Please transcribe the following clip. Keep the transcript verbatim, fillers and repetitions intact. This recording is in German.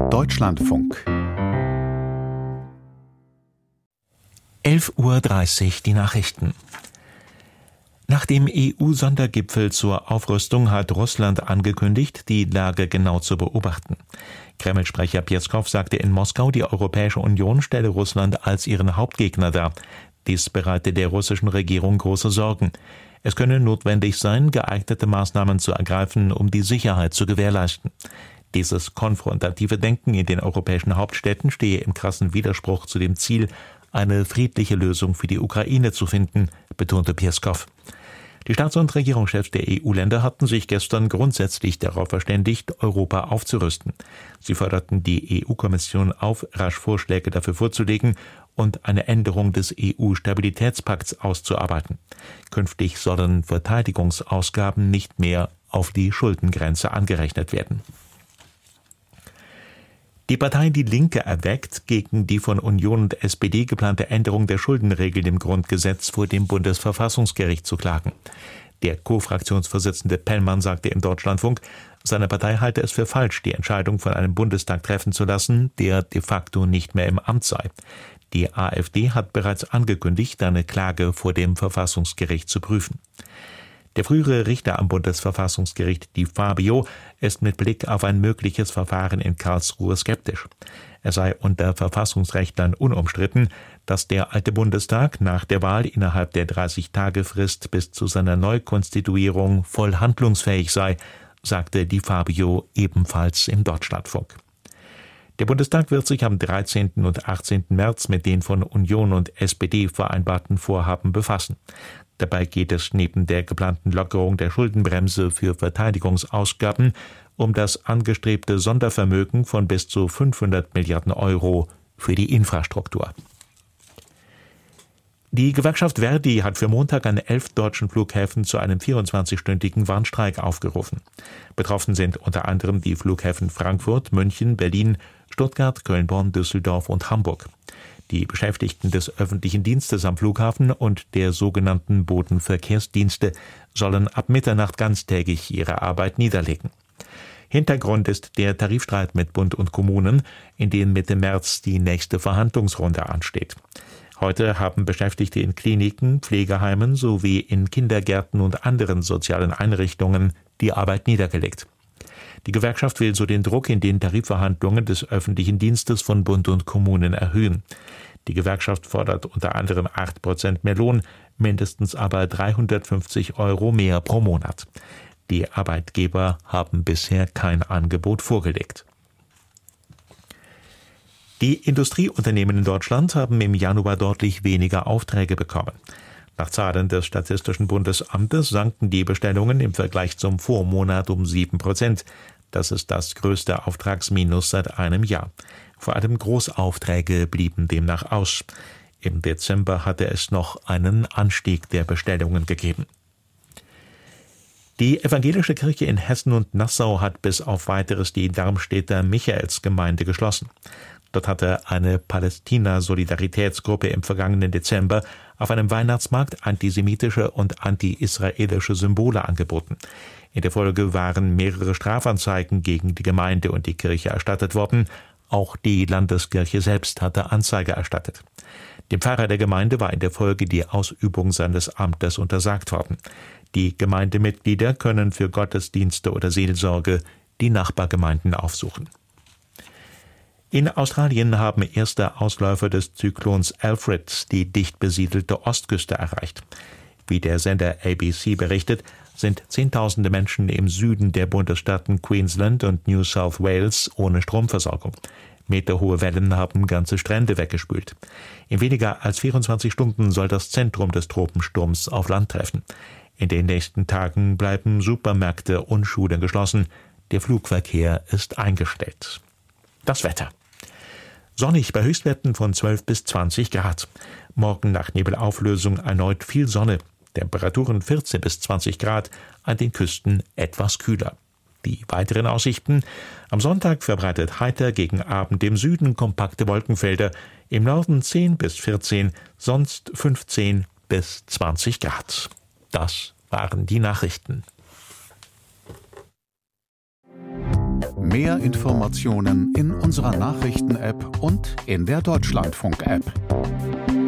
Deutschlandfunk. elf Uhr dreißig, die Nachrichten. Nach dem E U-Sondergipfel zur Aufrüstung hat Russland angekündigt, die Lage genau zu beobachten. Kreml-Sprecher Pieskow sagte in Moskau, die Europäische Union stelle Russland als ihren Hauptgegner dar. Dies bereite der russischen Regierung große Sorgen. Es könne notwendig sein, geeignete Maßnahmen zu ergreifen, um die Sicherheit zu gewährleisten. Dieses konfrontative Denken in den europäischen Hauptstädten stehe im krassen Widerspruch zu dem Ziel, eine friedliche Lösung für die Ukraine zu finden, betonte Pieskow. Die Staats- und Regierungschefs der E U-Länder hatten sich gestern grundsätzlich darauf verständigt, Europa aufzurüsten. Sie forderten die E U-Kommission auf, rasch Vorschläge dafür vorzulegen und eine Änderung des E U-Stabilitätspakts auszuarbeiten. Künftig sollen Verteidigungsausgaben nicht mehr auf die Schuldengrenze angerechnet werden. Die Partei Die Linke erwägt, gegen die von Union und S P D geplante Änderung der Schuldenregeln im Grundgesetz vor dem Bundesverfassungsgericht zu klagen. Der Co-Fraktionsvorsitzende Pellmann sagte im Deutschlandfunk, seine Partei halte es für falsch, die Entscheidung von einem Bundestag treffen zu lassen, der de facto nicht mehr im Amt sei. Die AfD hat bereits angekündigt, eine Klage vor dem Verfassungsgericht zu prüfen. Der frühere Richter am Bundesverfassungsgericht, Di Fabio, ist mit Blick auf ein mögliches Verfahren in Karlsruhe skeptisch. Er sei unter Verfassungsrechtlern unumstritten, dass der alte Bundestag nach der Wahl innerhalb der dreißig-Tage-Frist bis zu seiner Neukonstituierung voll handlungsfähig sei, sagte Di Fabio ebenfalls im Deutschlandfunk. Der Bundestag wird sich am dreizehnten und achtzehnten März mit den von Union und S P D vereinbarten Vorhaben befassen. Dabei geht es neben der geplanten Lockerung der Schuldenbremse für Verteidigungsausgaben um das angestrebte Sondervermögen von bis zu fünfhundert Milliarden Euro für die Infrastruktur. Die Gewerkschaft Verdi hat für Montag an elf deutschen Flughäfen zu einem vierundzwanzigstündigen Warnstreik aufgerufen. Betroffen sind unter anderem die Flughäfen Frankfurt, München, Berlin, Stuttgart, Köln, Bonn, Düsseldorf und Hamburg. Die Beschäftigten des öffentlichen Dienstes am Flughafen und der sogenannten Bodenverkehrsdienste sollen ab Mitternacht ganztägig ihre Arbeit niederlegen. Hintergrund ist der Tarifstreit mit Bund und Kommunen, in dem Mitte März die nächste Verhandlungsrunde ansteht. Heute haben Beschäftigte in Kliniken, Pflegeheimen sowie in Kindergärten und anderen sozialen Einrichtungen die Arbeit niedergelegt. Die Gewerkschaft will so den Druck in den Tarifverhandlungen des öffentlichen Dienstes von Bund und Kommunen erhöhen. Die Gewerkschaft fordert unter anderem acht Prozent mehr Lohn, mindestens aber dreihundertfünfzig Euro mehr pro Monat. Die Arbeitgeber haben bisher kein Angebot vorgelegt. Die Industrieunternehmen in Deutschland haben im Januar deutlich weniger Aufträge bekommen. Nach Zahlen des Statistischen Bundesamtes sanken die Bestellungen im Vergleich zum Vormonat um sieben Prozent. Das ist das größte Auftragsminus seit einem Jahr. Vor allem Großaufträge blieben demnach aus. Im Dezember hatte es noch einen Anstieg der Bestellungen gegeben. Die evangelische Kirche in Hessen und Nassau hat bis auf Weiteres die Darmstädter Michaelsgemeinde geschlossen. Dort hatte eine Palästina-Solidaritätsgruppe im vergangenen Dezember auf einem Weihnachtsmarkt antisemitische und anti-israelische Symbole angeboten. In der Folge waren mehrere Strafanzeigen gegen die Gemeinde und die Kirche erstattet worden. Auch die Landeskirche selbst hatte Anzeige erstattet. Dem Pfarrer der Gemeinde war in der Folge die Ausübung seines Amtes untersagt worden. Die Gemeindemitglieder können für Gottesdienste oder Seelsorge die Nachbargemeinden aufsuchen. In Australien haben erste Ausläufer des Zyklons Alfred die dicht besiedelte Ostküste erreicht. Wie der Sender A B C berichtet, sind Zehntausende Menschen im Süden der Bundesstaaten Queensland und New South Wales ohne Stromversorgung. Meterhohe Wellen haben ganze Strände weggespült. In weniger als vierundzwanzig Stunden soll das Zentrum des Tropensturms auf Land treffen. In den nächsten Tagen bleiben Supermärkte und Schulen geschlossen. Der Flugverkehr ist eingestellt. Das Wetter. Sonnig bei Höchstwerten von zwölf bis zwanzig Grad. Morgen nach Nebelauflösung erneut viel Sonne. Temperaturen vierzehn bis zwanzig Grad, an den Küsten etwas kühler. Die weiteren Aussichten: Am Sonntag verbreitet heiter, gegen Abend im Süden kompakte Wolkenfelder, im Norden zehn bis vierzehn, sonst fünfzehn bis zwanzig Grad. Das waren die Nachrichten. Mehr Informationen in unserer Nachrichten-App und in der Deutschlandfunk-App.